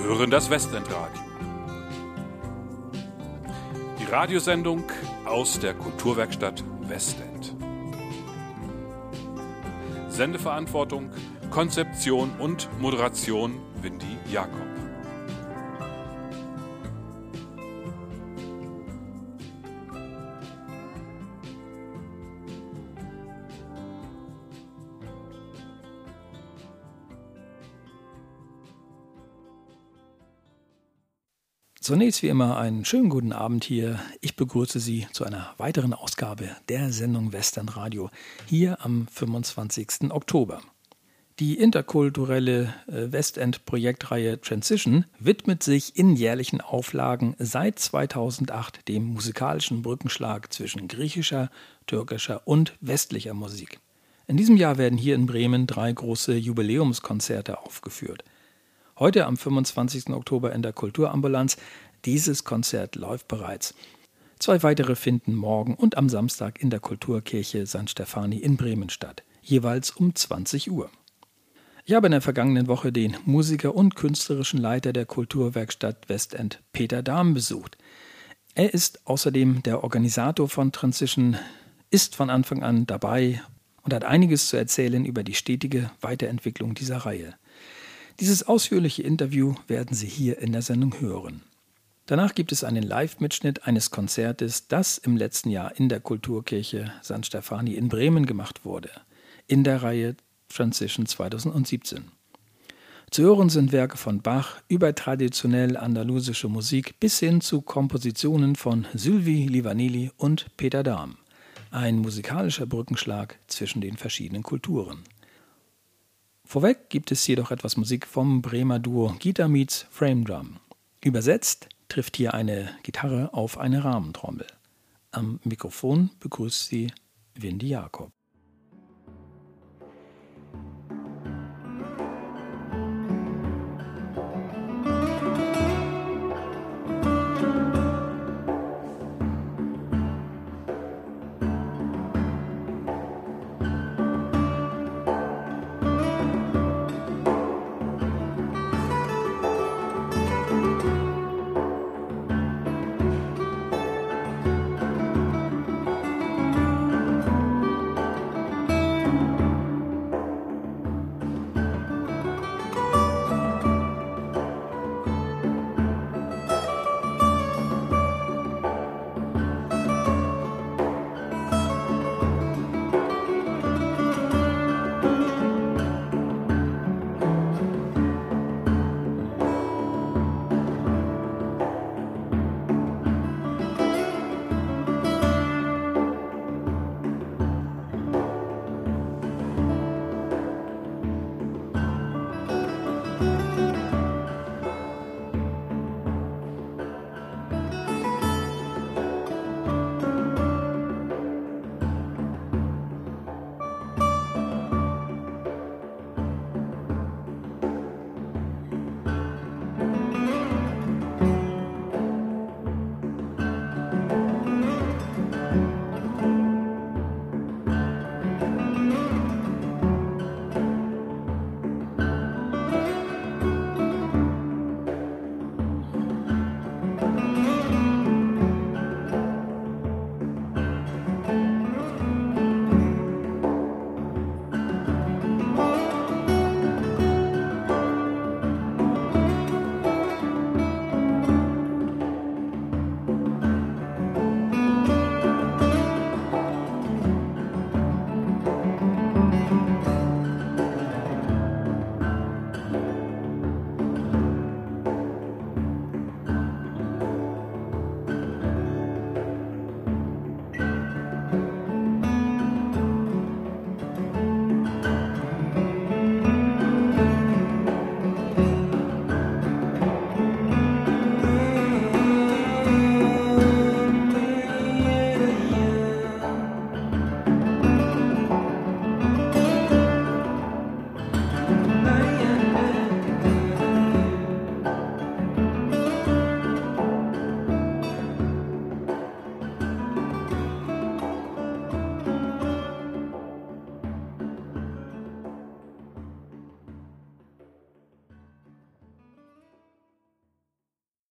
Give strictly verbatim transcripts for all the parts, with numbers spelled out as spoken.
hören das Westendradio. Die Radiosendung aus der Kulturwerkstatt Westend. Sendeverantwortung, Konzeption und Moderation Windy Jakob. Zunächst wie immer einen schönen guten Abend hier. Ich begrüße Sie zu einer weiteren Ausgabe der Sendung Westernradio hier am fünfundzwanzigsten Oktober. Die interkulturelle Westend-Projektreihe Transition widmet sich in jährlichen Auflagen seit zweitausendacht dem musikalischen Brückenschlag zwischen griechischer, türkischer und westlicher Musik. In diesem Jahr werden hier in Bremen drei große Jubiläumskonzerte aufgeführt. Heute am fünfundzwanzigsten Oktober in der Kulturambulanz. Dieses Konzert läuft bereits. Zwei weitere finden morgen und am Samstag in der Kulturkirche Sankt Stefani in Bremen statt, jeweils um zwanzig Uhr. Ich habe in der vergangenen Woche den Musiker und künstlerischen Leiter der Kulturwerkstatt Westend, Peter Dahm, besucht. Er ist außerdem der Organisator von Transition, ist von Anfang an dabei und hat einiges zu erzählen über die stetige Weiterentwicklung dieser Reihe. Dieses ausführliche Interview werden Sie hier in der Sendung hören. Danach gibt es einen Live-Mitschnitt eines Konzertes, das im letzten Jahr in der Kulturkirche Sankt Stefani in Bremen gemacht wurde, in der Reihe Transition zweitausendsiebzehn. Zu hören sind Werke von Bach über traditionell andalusische Musik bis hin zu Kompositionen von Sylvie Livaneli und Peter Dahm. Ein musikalischer Brückenschlag zwischen den verschiedenen Kulturen. Vorweg gibt es jedoch etwas Musik vom Bremer Duo Guitar Meets Frame Drum. Übersetzt trifft hier eine Gitarre auf eine Rahmentrommel. Am Mikrofon begrüßt sie Windy Jakob.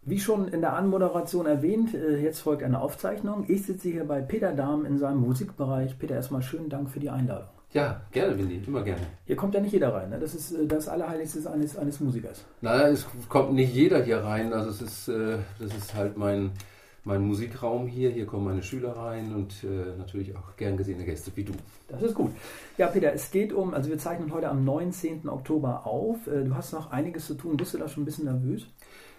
Wie schon in der Anmoderation erwähnt, jetzt folgt eine Aufzeichnung. Ich sitze hier bei Peter Dahm in seinem Musikbereich. Peter, erstmal schönen Dank für die Einladung. Ja, gerne, Windy, immer gerne. Hier kommt ja nicht jeder rein, ne? Das ist das Allerheiligste eines, eines Musikers. Naja, es kommt nicht jeder hier rein. Also es ist, äh, das ist halt mein, mein Musikraum hier. Hier kommen meine Schüler rein und äh, natürlich auch gern gesehene Gäste wie du. Das ist gut. Ja, Peter, es geht um, also wir zeichnen heute am neunzehnten Oktober auf. Du hast noch einiges zu tun. Bist du da schon ein bisschen nervös?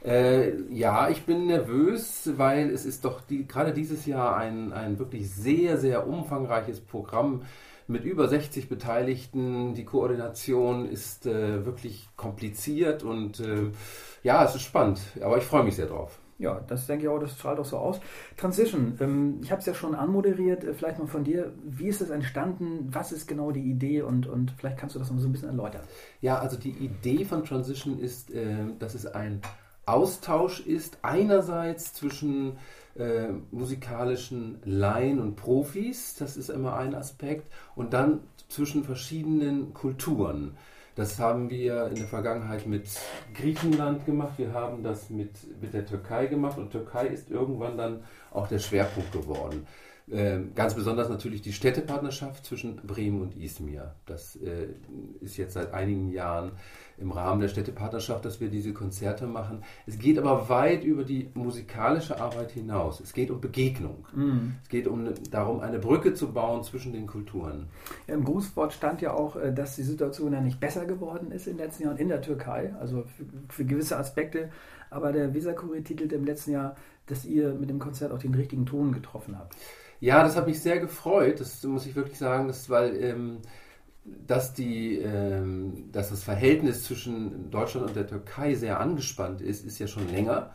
Äh, ja, ich bin nervös, weil es ist doch die, gerade dieses Jahr ein, ein wirklich sehr, sehr umfangreiches Programm mit über sechzig Beteiligten. Die Koordination ist äh, wirklich kompliziert und äh, ja, es ist spannend, aber ich freue mich sehr drauf. Ja, das denke ich auch, das strahlt auch so aus. Transition, ähm, ich habe es ja schon anmoderiert, äh, vielleicht mal von dir. Wie ist es entstanden? Was ist genau die Idee? Und, und vielleicht kannst du das noch so ein bisschen erläutern. Ja, also die Idee von Transition ist, äh, dass es ein Austausch ist, einerseits zwischen äh, musikalischen Laien und Profis, das ist immer ein Aspekt, und dann zwischen verschiedenen Kulturen. Das haben wir in der Vergangenheit mit Griechenland gemacht, wir haben das mit, mit der Türkei gemacht und Türkei ist irgendwann dann auch der Schwerpunkt geworden. Äh, ganz besonders natürlich die Städtepartnerschaft zwischen Bremen und Izmir. Das äh, ist jetzt seit einigen Jahren im Rahmen der Städtepartnerschaft, dass wir diese Konzerte machen. Es geht aber weit über die musikalische Arbeit hinaus. Es geht um Begegnung. Mm. Es geht um darum, eine Brücke zu bauen zwischen den Kulturen. Ja, im Grußwort stand ja auch, dass die Situation ja nicht besser geworden ist in den letzten Jahren in der Türkei, also für, für gewisse Aspekte. Aber der Weser-Kurier titelte im letzten Jahr, dass ihr mit dem Konzert auch den richtigen Ton getroffen habt. Ja, das hat mich sehr gefreut, das muss ich wirklich sagen, das, weil ähm, dass, die, ähm, dass das Verhältnis zwischen Deutschland und der Türkei sehr angespannt ist, ist ja schon länger.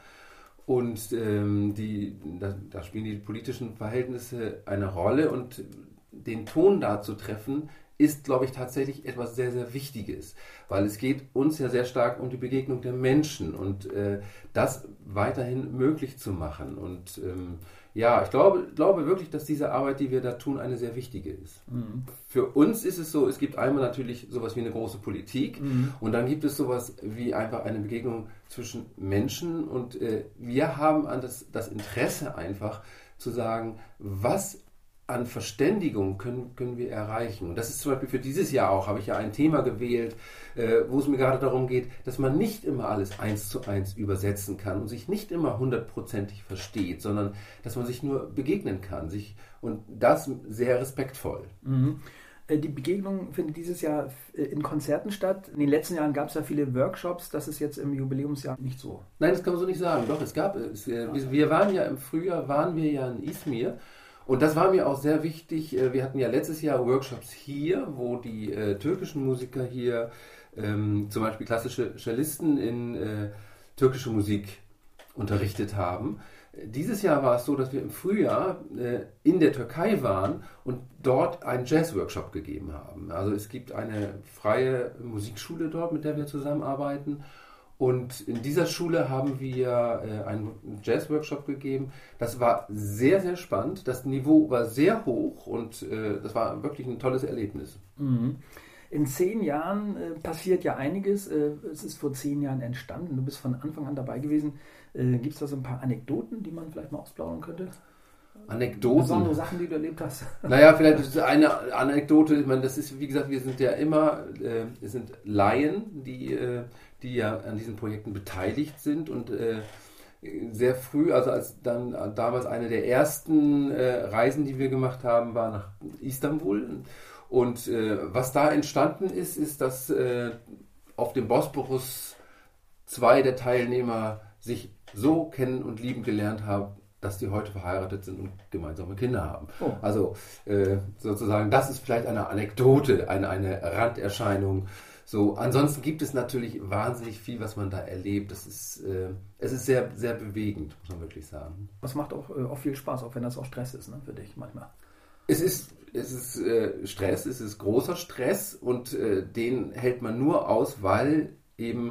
Und ähm, die, da, da spielen die politischen Verhältnisse eine Rolle und den Ton da zu treffen, ist, glaube ich, tatsächlich etwas sehr, sehr Wichtiges, weil es geht uns ja sehr stark um die Begegnung der Menschen und äh, das weiterhin möglich zu machen. Und ähm, ja, ich glaube, glaube wirklich, dass diese Arbeit, die wir da tun, eine sehr wichtige ist. Mhm. Für uns ist es so, es gibt einmal natürlich sowas wie eine große Politik mhm. und dann gibt es sowas wie einfach eine Begegnung zwischen Menschen und äh, wir haben an das, das Interesse einfach zu sagen, was an Verständigung können, können wir erreichen. Und das ist zum Beispiel für dieses Jahr auch, habe ich ja ein Thema gewählt, äh, wo es mir gerade darum geht, dass man nicht immer alles eins zu eins übersetzen kann und sich nicht immer hundertprozentig versteht, sondern dass man sich nur begegnen kann. Sich, und das sehr respektvoll. Mhm. Die Begegnung findet dieses Jahr in Konzerten statt. In den letzten Jahren gab es ja viele Workshops. Das ist jetzt im Jubiläumsjahr nicht so. Nein, das kann man so nicht sagen. Doch, es gab es. Wir waren ja im Frühjahr, waren wir ja in Izmir. Und das war mir auch sehr wichtig. Wir hatten ja letztes Jahr Workshops hier, wo die äh, türkischen Musiker hier, ähm, zum Beispiel klassische Cellisten in äh, türkische Musik unterrichtet haben. Dieses Jahr war es so, dass wir im Frühjahr äh, in der Türkei waren und dort einen Jazz-Workshop gegeben haben. Also es gibt eine freie Musikschule dort, mit der wir zusammenarbeiten. Und in dieser Schule haben wir äh, einen Jazz-Workshop gegeben. Das war sehr, sehr spannend. Das Niveau war sehr hoch und äh, das war wirklich ein tolles Erlebnis. Mhm. In zehn Jahren äh, passiert ja einiges. Äh, es ist vor zehn Jahren entstanden. Du bist von Anfang an dabei gewesen. Äh, Gibt es da so ein paar Anekdoten, die man vielleicht mal ausplaudern könnte? Anekdoten? Besondere Sachen, die du erlebt hast? Naja, vielleicht eine Anekdote. Ich meine, das ist, wie gesagt, wir sind ja immer, äh, wir sind Laien, die... Äh, die ja an diesen Projekten beteiligt sind und äh, sehr früh, also als dann damals eine der ersten äh, Reisen, die wir gemacht haben, war nach Istanbul und äh, was da entstanden ist, ist, dass äh, auf dem Bosporus zwei der Teilnehmer sich so kennen und lieben gelernt haben, dass die heute verheiratet sind und gemeinsame Kinder haben. Oh. Also äh, sozusagen, das ist vielleicht eine Anekdote, eine, eine Randerscheinung. So, ansonsten gibt es natürlich wahnsinnig viel, was man da erlebt. Das ist, äh, es ist sehr, sehr bewegend, muss man wirklich sagen. Das macht auch, äh, auch viel Spaß, auch wenn das auch Stress ist, ne, für dich manchmal. Es ist, es ist äh, Stress, es ist großer Stress und äh, den hält man nur aus, weil eben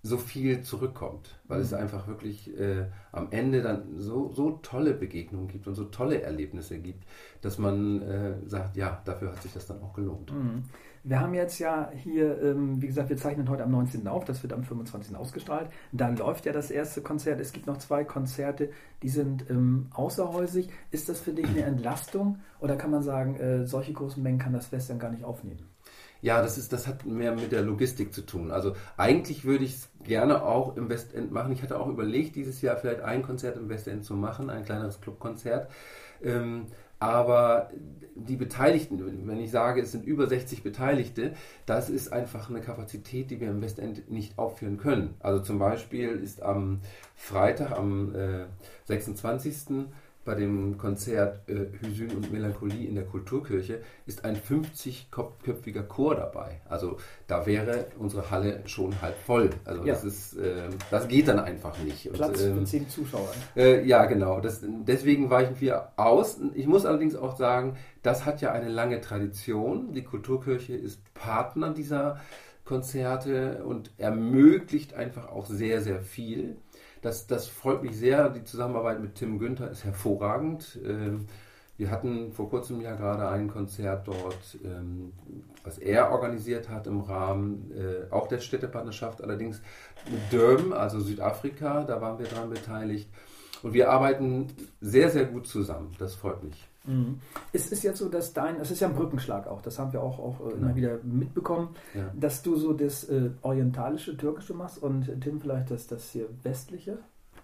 so viel zurückkommt, weil mhm. es einfach wirklich äh, am Ende dann so, so tolle Begegnungen gibt und so tolle Erlebnisse gibt, dass man äh, sagt, ja, dafür hat sich das dann auch gelohnt. Mhm. Wir haben jetzt ja hier, ähm, wie gesagt, wir zeichnen heute am neunzehnten auf, das wird am fünfundzwanzigsten ausgestrahlt. Dann läuft ja das erste Konzert. Es gibt noch zwei Konzerte, die sind ähm, außerhäusig. Ist das für dich eine Entlastung oder kann man sagen, äh, solche großen Mengen kann das Westend gar nicht aufnehmen? Ja, das ist, das hat mehr mit der Logistik zu tun. Also eigentlich würde ich es gerne auch im Westend machen. Ich hatte auch überlegt, dieses Jahr vielleicht ein Konzert im Westend zu machen, ein kleineres Clubkonzert. Ähm, aber die Beteiligten, wenn ich sage, es sind über sechzig Beteiligte, das ist einfach eine Kapazität, die wir im Westend nicht aufführen können. Also zum Beispiel ist am Freitag, am äh, sechsundzwanzigsten bei dem Konzert äh, Hüsün und Melancholie in der Kulturkirche ist ein fünfzigköpfiger Chor dabei. Also da wäre unsere Halle schon halb voll. Also ja. das ist, äh, das geht dann einfach nicht. Platz und, ähm, für zehn Zuschauer. Äh, ja, genau. Das, deswegen weichen wir aus. Ich muss allerdings auch sagen, das hat ja eine lange Tradition. Die Kulturkirche ist Partner dieser Konzerte und ermöglicht einfach auch sehr, sehr viel. Das, das freut mich sehr. Die Zusammenarbeit mit Tim Günther ist hervorragend. Wir hatten vor kurzem ja gerade ein Konzert dort, was er organisiert hat im Rahmen auch der Städtepartnerschaft, allerdings mit Durban, also Südafrika, da waren wir dran beteiligt. Und wir arbeiten sehr, sehr gut zusammen. Das freut mich. Mhm. Es ist jetzt so, dass dein, es ist ja ein Brückenschlag auch, das haben wir auch, auch äh, immer ja. wieder mitbekommen, ja. dass du so das äh, orientalische, türkische machst und Tim vielleicht das, das hier westliche?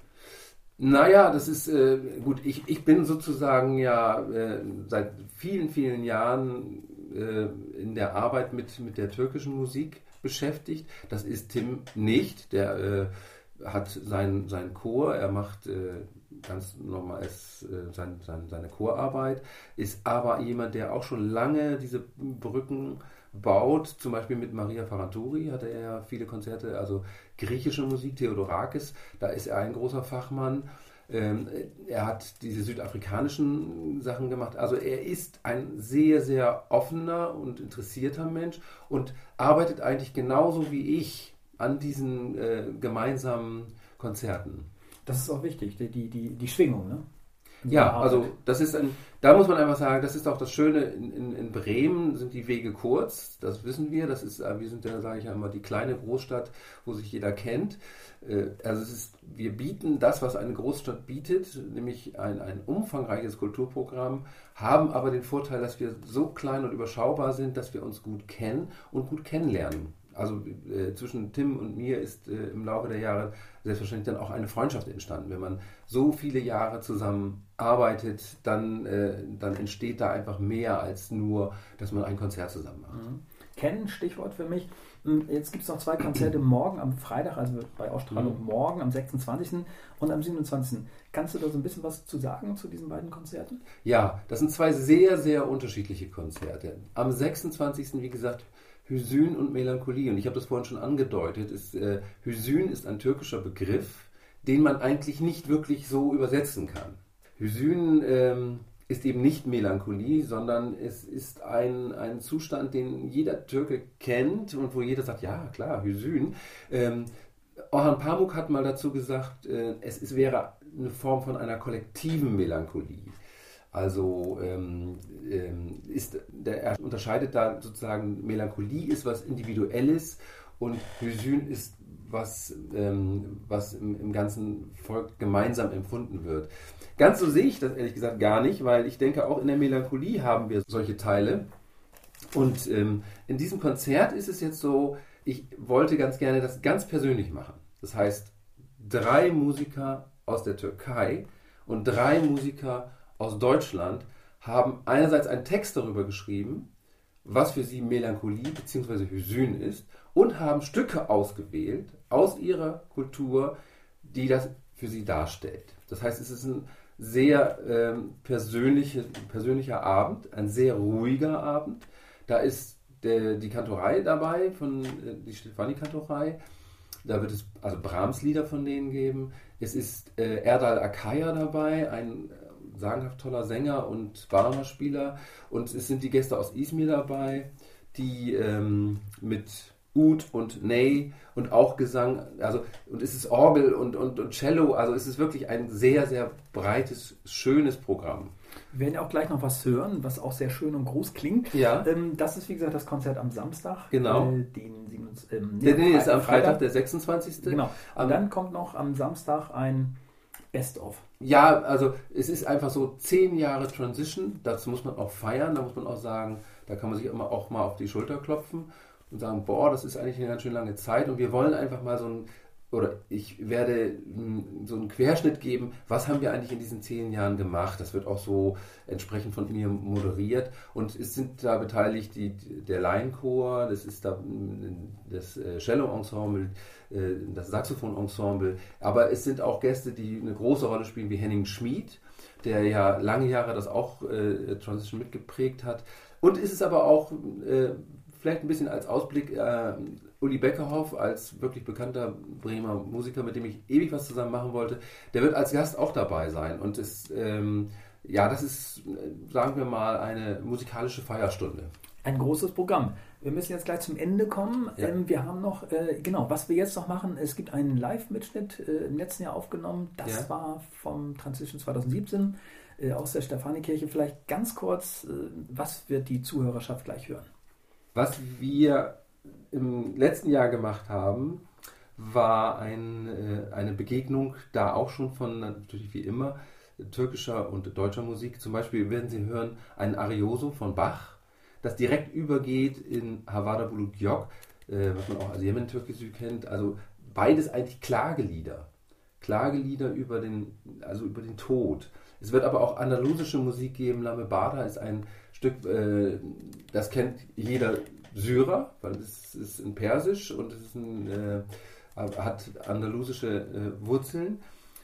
Naja, das ist äh, gut, ich, ich bin sozusagen ja äh, seit vielen, vielen Jahren äh, in der Arbeit mit, mit der türkischen Musik beschäftigt. Das ist Tim nicht, der äh, hat seinen sein Chor, er macht äh, ganz normal ist, äh, sein, sein, seine Chorarbeit, ist aber jemand, der auch schon lange diese Brücken baut, zum Beispiel mit Maria Ferranturi hatte er ja viele Konzerte, also griechische Musik, Theodorakis, da ist er ein großer Fachmann. Ähm, er hat diese südafrikanischen Sachen gemacht, also er ist ein sehr, sehr offener und interessierter Mensch und arbeitet eigentlich genauso wie ich an diesen äh, gemeinsamen Konzerten. Das ist auch wichtig, die, die, die Schwingung, ne? Ja, also das ist ein, da muss man einfach sagen, das ist auch das Schöne, in, in, in Bremen sind die Wege kurz, das wissen wir, das ist, wir sind ja, sage ich ja immer, die kleine Großstadt, wo sich jeder kennt. Also es ist, wir bieten das, was eine Großstadt bietet, nämlich ein, ein umfangreiches Kulturprogramm, haben aber den Vorteil, dass wir so klein und überschaubar sind, dass wir uns gut kennen und gut kennenlernen. Also äh, zwischen Tim und mir ist äh, im Laufe der Jahre selbstverständlich dann auch eine Freundschaft entstanden. Wenn man so viele Jahre zusammen arbeitet, dann, äh, dann entsteht da einfach mehr als nur, dass man ein Konzert zusammen macht. Mhm. Kennen, Stichwort für mich. Jetzt gibt es noch zwei Konzerte morgen am Freitag, also bei Ausstrahlung mhm. morgen am sechsundzwanzigsten und am siebenundzwanzigsten Kannst du da so ein bisschen was zu sagen zu diesen beiden Konzerten? Ja, das sind zwei sehr, sehr unterschiedliche Konzerte. Am sechsundzwanzigsten wie gesagt, Hüsün und Melancholie. Und ich habe das vorhin schon angedeutet. Ist, äh, Hüsün ist ein türkischer Begriff, den man eigentlich nicht wirklich so übersetzen kann. Hüsün ähm, ist eben nicht Melancholie, sondern es ist ein, ein Zustand, den jeder Türke kennt und wo jeder sagt, ja klar, Hüsün. Ähm, Orhan Pamuk hat mal dazu gesagt, äh, es, es wäre eine Form von einer kollektiven Melancholie. Also ähm, ähm, ist der, er unterscheidet da sozusagen, Melancholie ist was Individuelles und Hüsün ist was, ähm, was im, im ganzen Volk gemeinsam empfunden wird. Ganz so sehe ich das ehrlich gesagt gar nicht, weil ich denke, auch in der Melancholie haben wir solche Teile. Und ähm, in diesem Konzert ist es jetzt so, ich wollte ganz gerne das ganz persönlich machen. Das heißt, drei Musiker aus der Türkei und drei Musiker aus Deutschland haben einerseits einen Text darüber geschrieben, was für sie Melancholie bzw. Hüsün ist und haben Stücke ausgewählt aus ihrer Kultur, die das für sie darstellt. Das heißt, es ist ein sehr ähm, persönliche, persönlicher Abend, ein sehr ruhiger Abend. Da ist der, die Kantorei dabei, von, äh, die Stefani-Kantorei. Da wird es also Brahms-Lieder von denen geben. Es ist äh, Erdal Akaya dabei, ein sagenhaft toller Sänger und Barmer-Spieler. Und es sind die Gäste aus Izmir dabei, die ähm, mit Ud und Ney und auch Gesang, also und es ist Orgel und, und, und Cello, also es ist wirklich ein sehr, sehr breites, schönes Programm. Wir werden ja auch gleich noch was hören, was auch sehr schön und groß klingt. Ja. Ähm, das ist, wie gesagt, das Konzert am Samstag. Genau. Äh, den siebenundzwanzigsten Ähm, nee, nee, ist am Freitag, Freitag, der sechsundzwanzigsten Genau. Und um, dann kommt noch am Samstag ein Best-of. Ja, also es ist einfach so zehn Jahre Transition, das muss man auch feiern, da muss man auch sagen, da kann man sich immer auch mal auf die Schulter klopfen und sagen, boah, das ist eigentlich eine ganz schön lange Zeit und wir wollen einfach mal so ein, oder ich werde so einen Querschnitt geben, was haben wir eigentlich in diesen zehn Jahren gemacht. Das wird auch so entsprechend von mir moderiert und es sind da beteiligt die, der Laienchor, das ist da das Cello-Ensemble, das Saxophon-Ensemble, aber es sind auch Gäste, die eine große Rolle spielen, wie Henning Schmid, der ja lange Jahre das auch äh, Transition mitgeprägt hat. Und es ist aber auch äh, vielleicht ein bisschen als Ausblick äh, Uli Beckerhoff, als wirklich bekannter Bremer Musiker, mit dem ich ewig was zusammen machen wollte, der wird als Gast auch dabei sein. Und es, ähm, ja, das ist, sagen wir mal, eine musikalische Feierstunde. Ein großes Programm. Wir müssen jetzt gleich zum Ende kommen. Ja. Ähm, wir haben noch, äh, genau, was wir jetzt noch machen, es gibt einen Live-Mitschnitt äh, im letzten Jahr aufgenommen. Das Ja. war vom Transition zweitausendsiebzehn äh, aus der Stephanikirche. Vielleicht ganz kurz, äh, was wird die Zuhörerschaft gleich hören? Was wir im letzten Jahr gemacht haben, war ein, äh, eine Begegnung, da auch schon von, natürlich wie immer, türkischer und deutscher Musik. Zum Beispiel werden Sie hören ein Arioso von Bach, das direkt übergeht in Havada Buluk Yok, äh, was man auch als Jemen-Türkisü kennt. Also beides eigentlich Klagelieder. Klagelieder über den, also über den Tod. Es wird aber auch andalusische Musik geben. Lame Bada ist ein Stück, äh, das kennt jeder Syrer, weil es ist in Persisch und es ist ein, äh, hat andalusische äh, Wurzeln.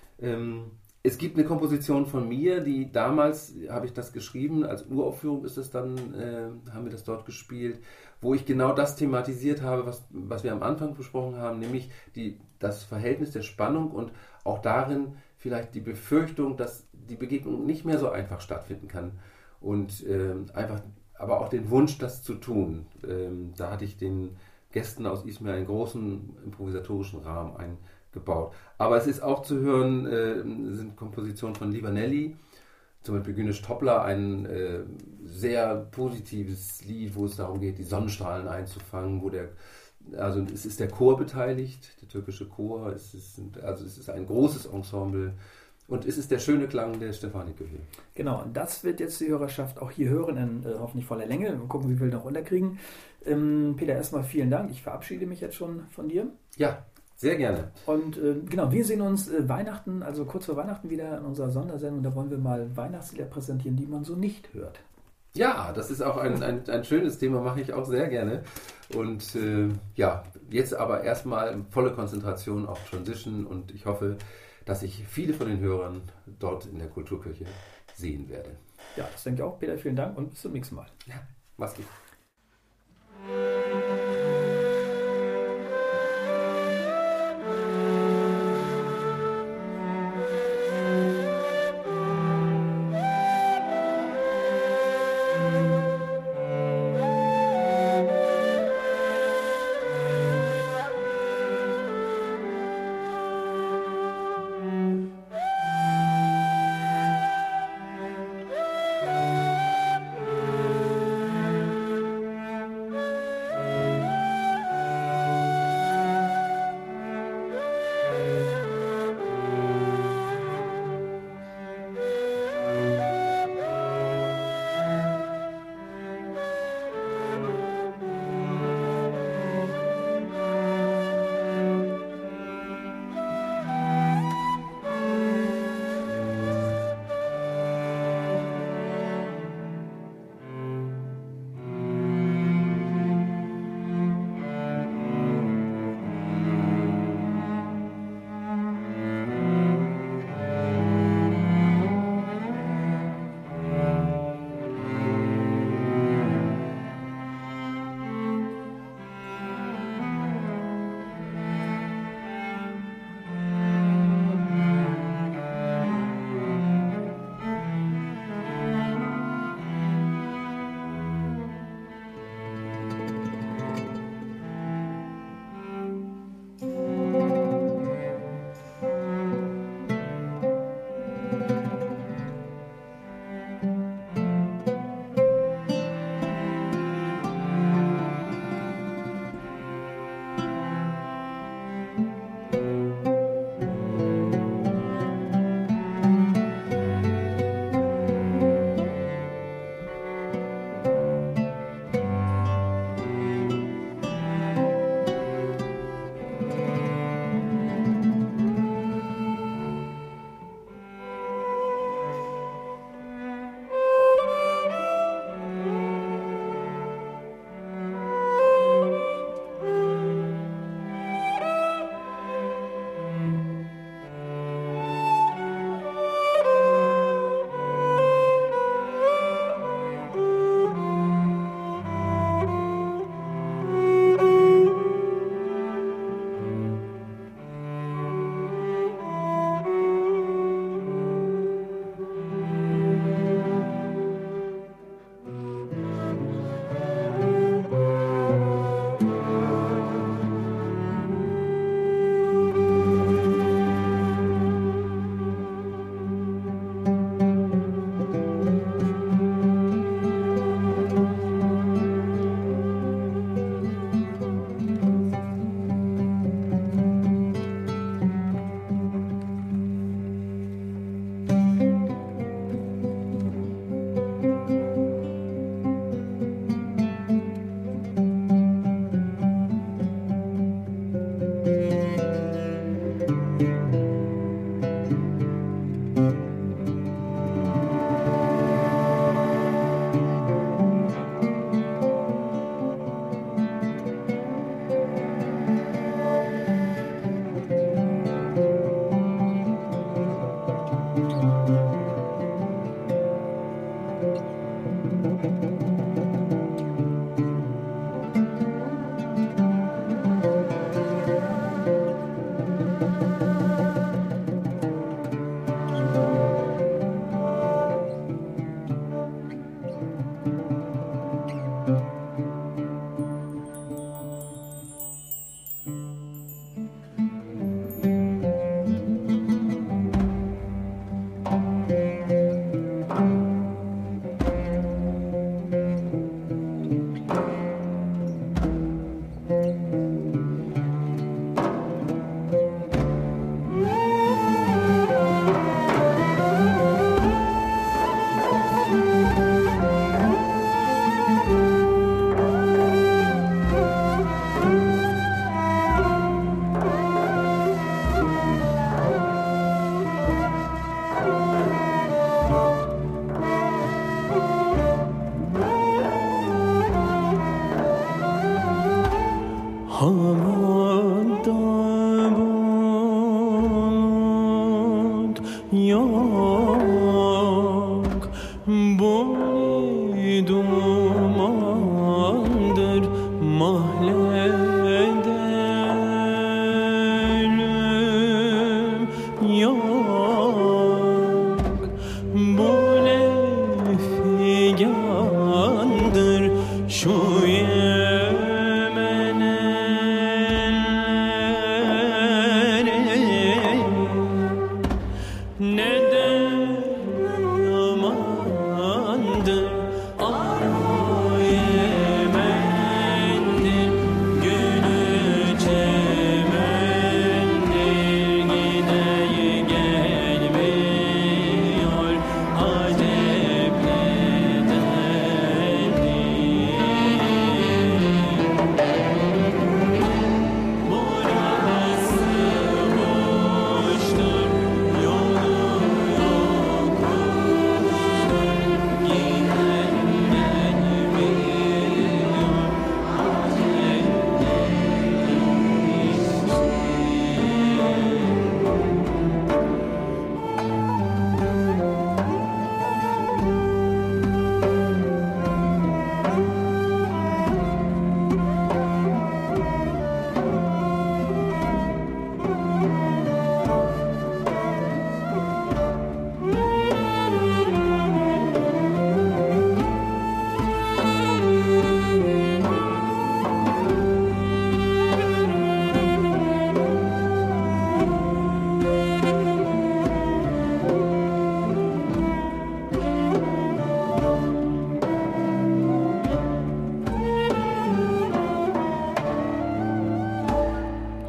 Ähm, es gibt eine Komposition von mir, die damals, habe ich das geschrieben, als Uraufführung ist es dann, äh, haben wir das dort gespielt, wo ich genau das thematisiert habe, was, was wir am Anfang besprochen haben, nämlich die, das Verhältnis der Spannung und auch darin vielleicht die Befürchtung, dass die Begegnung nicht mehr so einfach stattfinden kann. Und äh, einfach, aber auch den Wunsch, das zu tun. Ähm, da hatte ich den Gästen aus Izmir einen großen improvisatorischen Rahmen eingebaut. Aber es ist auch zu hören, äh, sind Kompositionen von Livanelli, zum Beispiel Güneş Toplar, ein äh, sehr positives Lied, wo es darum geht, die Sonnenstrahlen einzufangen, wo der, also es ist der Chor beteiligt, der türkische Chor, es ist, also es ist ein großes Ensemble. Und es ist der schöne Klang der Stephanikirche. Genau, und das wird jetzt die Hörerschaft auch hier hören, in äh, hoffentlich voller Länge. Mal gucken, wie wir noch unterkriegen. Ähm, Peter, erstmal vielen Dank. Ich verabschiede mich jetzt schon von dir. Ja, sehr gerne. Und äh, genau, wir sehen uns äh, Weihnachten, also kurz vor Weihnachten wieder in unserer Sondersendung. Da wollen wir mal Weihnachtslieder präsentieren, die man so nicht hört. Ja, das ist auch ein, ein, ein schönes Thema, mache ich auch sehr gerne. Und äh, ja, jetzt aber erstmal volle Konzentration auf Transition und ich hoffe, dass ich viele von den Hörern dort in der Kulturkirche sehen werde. Ja, das denke ich auch. Peter, vielen Dank und bis zum nächsten Mal. Ja, mach's gut.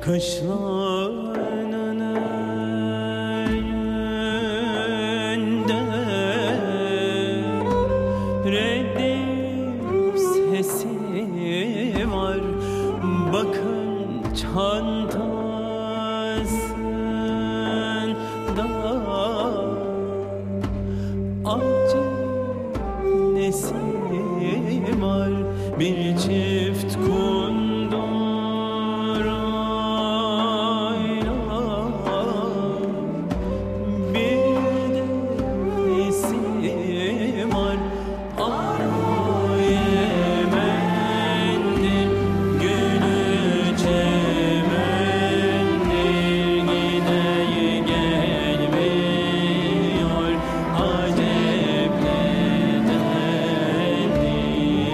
kışlarının önünde redif sesi var, bakın çantasında acı nesi var, bir çift kundur ayna, bir de nesi var, ay Yemen'dir, gülü çemendir, gideyi gelmiyor, acep nedendir.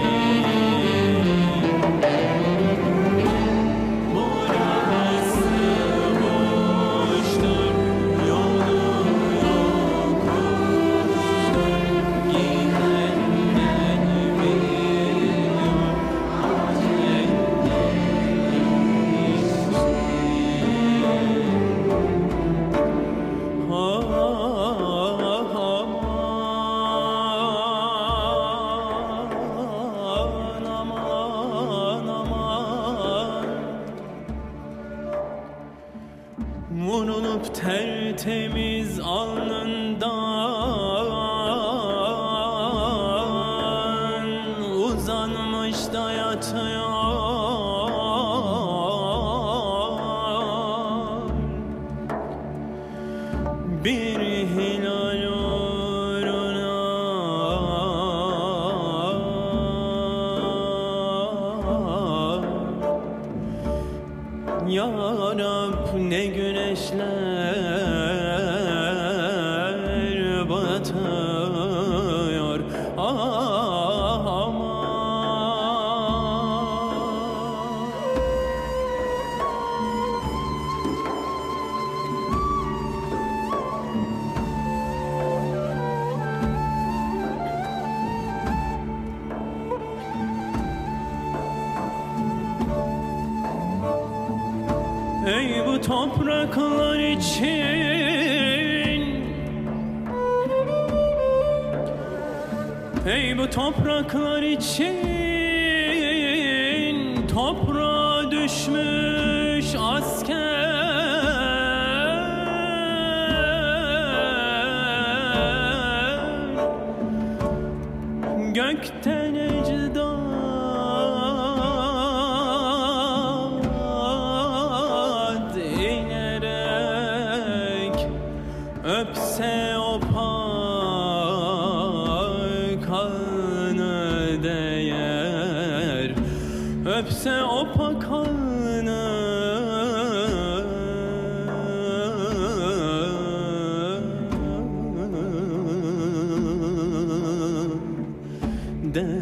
Burası boştur, yolu yokuştur, giden gelmiyor, acep aman aman aman, vurulup tertemiz alnından uzanmış da yatıyor. Bir hilal uğruna ya Rab, ne güneşler batıyor, aman. Ey bu topraklar için, ey bu topraklar için, toprağa düşmüş asker, gökten ecdad inerek öpse o pak alnı değer, öpse o pak alnı değer.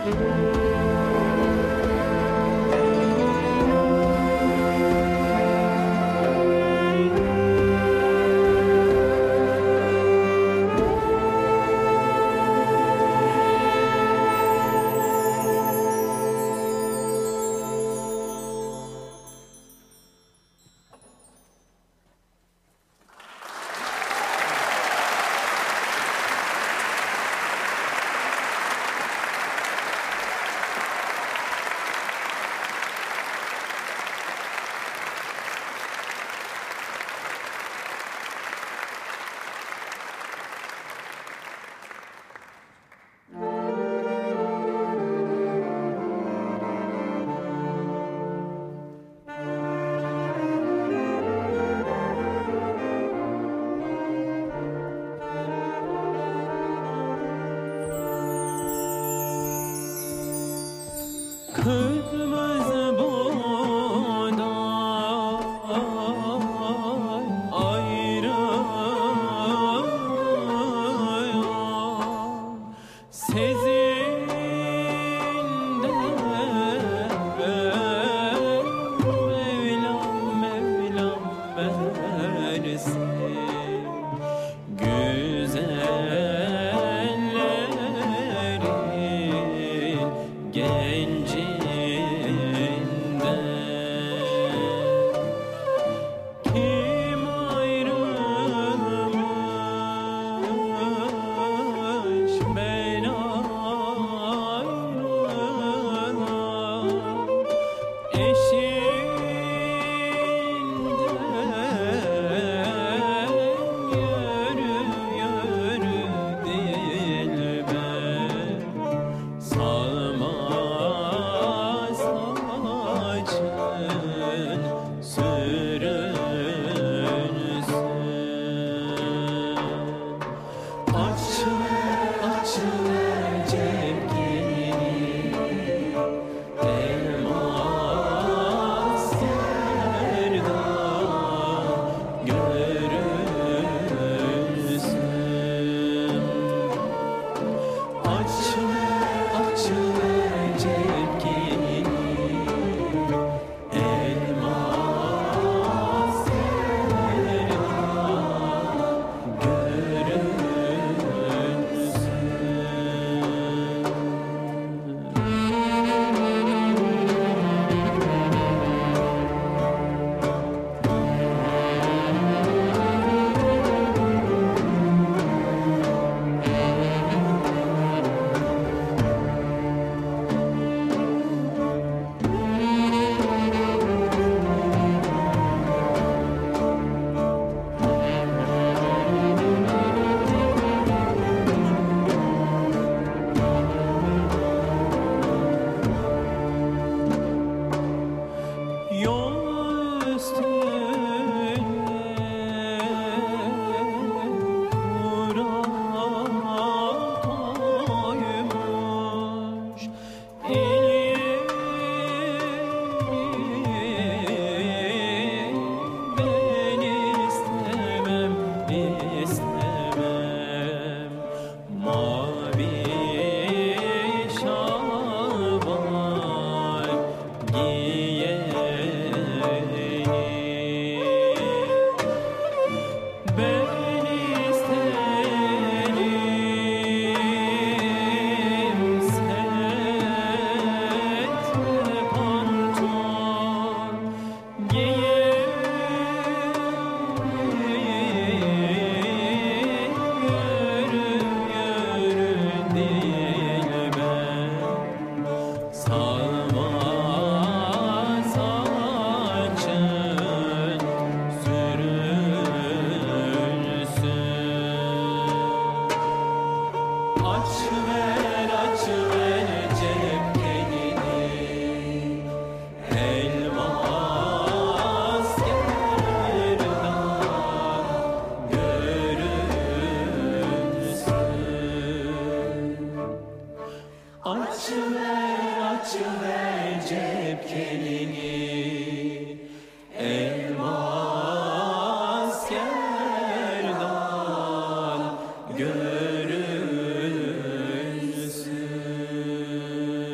Kırmızı buğday ayrılıyor, sezinde Mevlam Mevlam versin güzellerin genci. görünsün.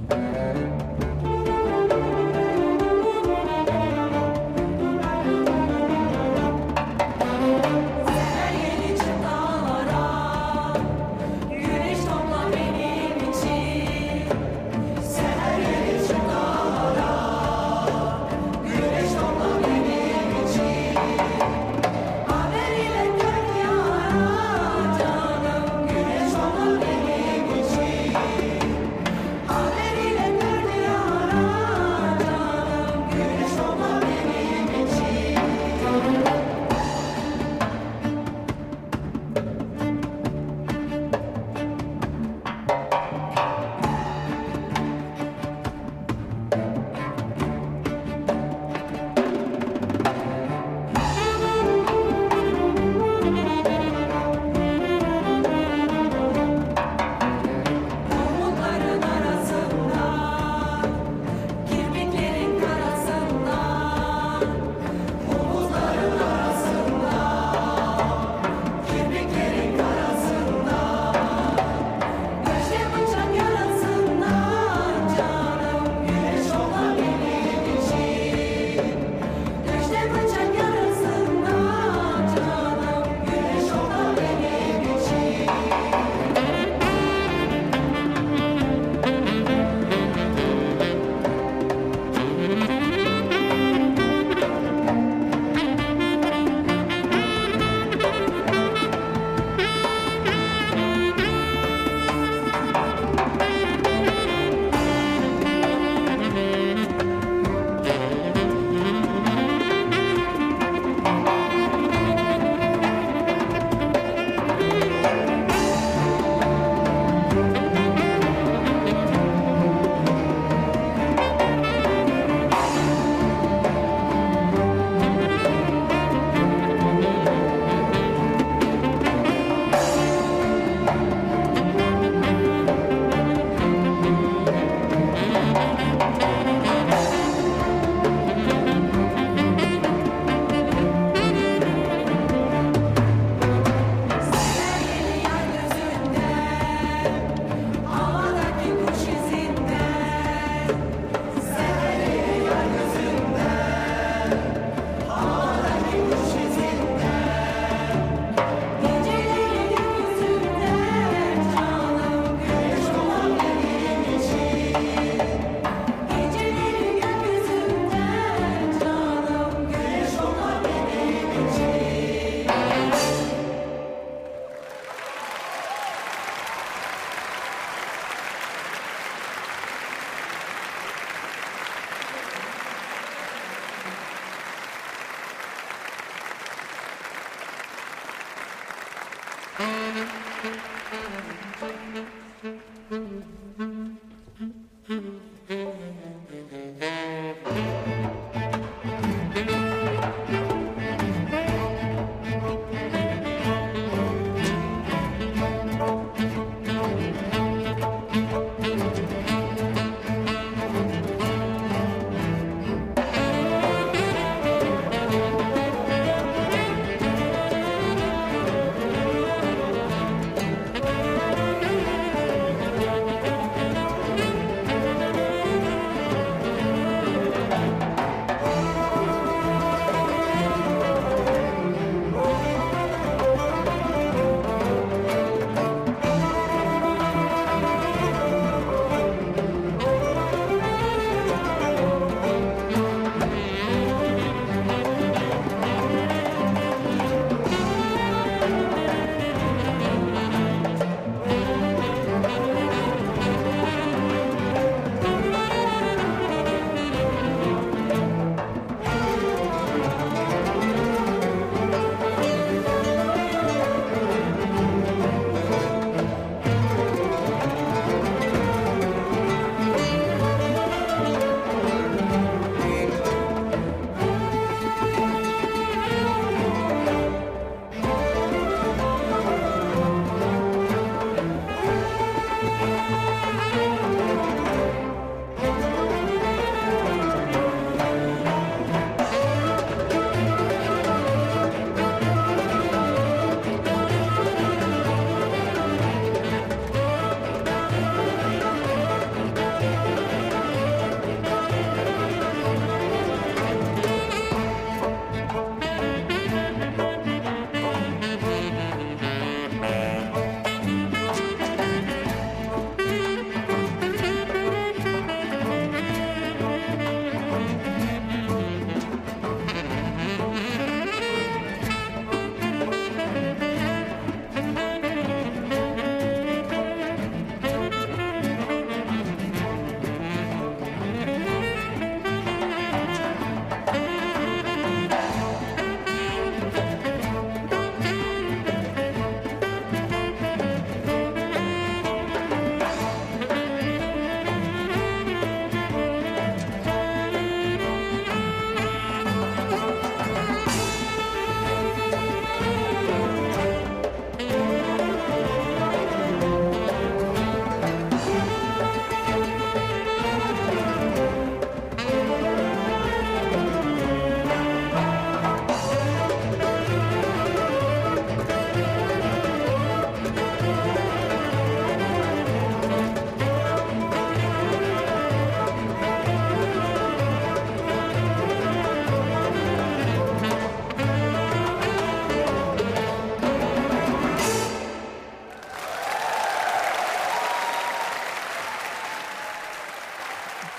Haber ile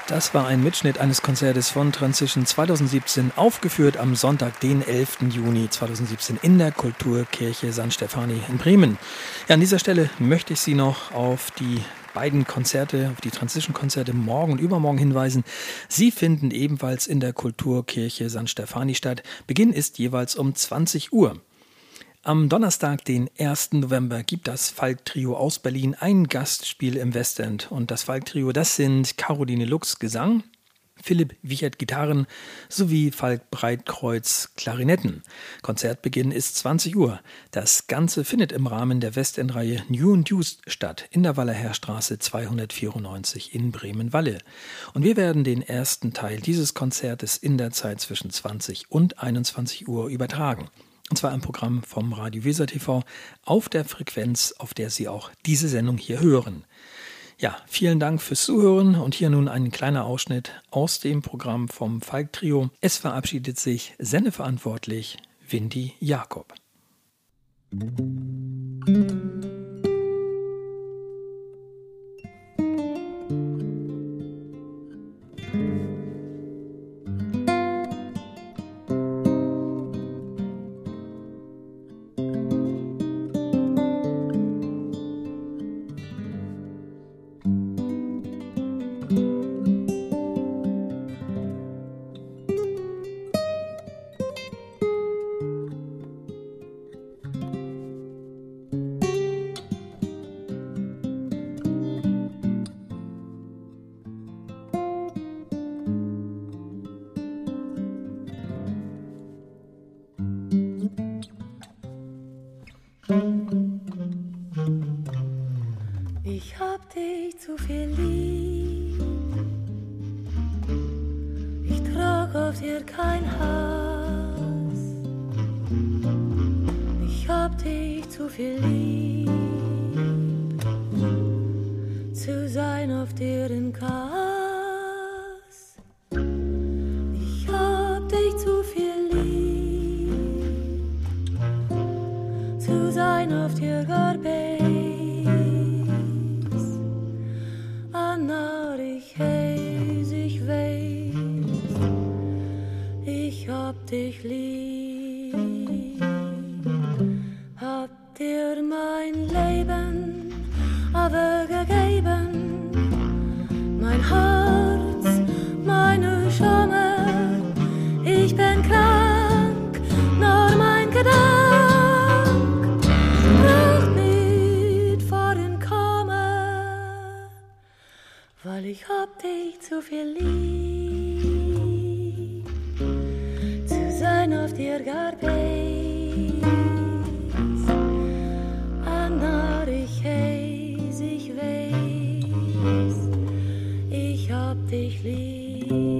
Das war ein Mitschnitt eines Konzertes von Transition zweitausendsiebzehn, aufgeführt am Sonntag, den elften Juni zweitausendsiebzehn in der Kulturkirche San Stefani in Bremen. Ja, an dieser Stelle möchte ich Sie noch auf die beiden Konzerte, auf die Transition-Konzerte morgen und übermorgen hinweisen. Sie finden ebenfalls in der Kulturkirche San Stefani statt. Beginn ist jeweils um zwanzig Uhr. Am Donnerstag, den ersten November, gibt das Falk-Trio aus Berlin ein Gastspiel im Westend. Und das Falk-Trio, das sind Caroline Lux Gesang, Philipp Wichert Gitarren sowie Falk Breitkreuz Klarinetten. Konzertbeginn ist zwanzig Uhr. Das Ganze findet im Rahmen der Westend-Reihe New and Used statt, in der Wallerherstraße zweihundertvierundneunzig in Bremen-Walle. Und wir werden den ersten Teil dieses Konzertes in der Zeit zwischen zwanzig und einundzwanzig Uhr übertragen. Und zwar ein Programm vom Radio Weser T V auf der Frequenz, auf der Sie auch diese Sendung hier hören. Ja, vielen Dank fürs Zuhören und hier nun ein kleiner Ausschnitt aus dem Programm vom Falk-Trio. Es verabschiedet sich sendeverantwortlich Windy Jakob. Ich hab dich zu viel lieb, ich trag auf dir kein Hass. Ich hab dich zu viel lieb, zu sein auf deren Kass. Ich hab dich zu viel lieb, zu sein auf dir gar dich lieb, hab dir mein Leben aber gegeben, mein Herz, meine Schame, ich bin krank, nur mein Gedank braucht nicht vorhin kommen, weil ich hab dich zu viel lieb. Sein auf dir gar beis, Anna, ich heiß, ich weiß, ich hab dich lieb.